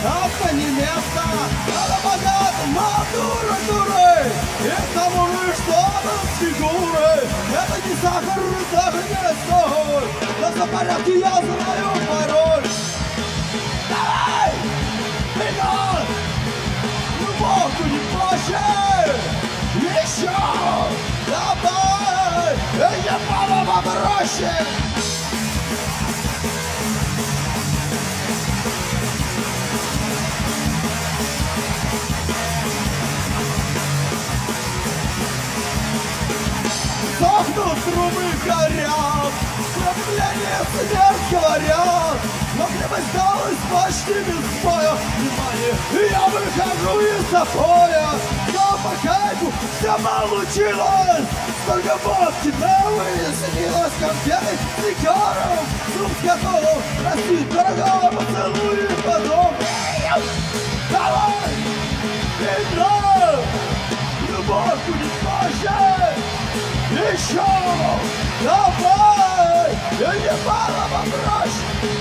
отмени место, надо богатым, натурой дурой, и к тому же что-то с фигурой. Это не сахар, даже не соль, но за порядке я знаю пароль. Давай! Вперед! Глубоко не проще! Еще! Давай! Я мама попроще! Сохнут трубы, горят, сопротивление смерть говорят, но крепость далась почти без боя. Внимание, я выхожу из запоя, но по кайфу все получилось. Столько водки новые снилось, конфеты с ликером, суп с готовым, прости, дорогого, поцелуй потом. Давай, играй, любовь будет позже. Еще! Давай! Я не мало попроще!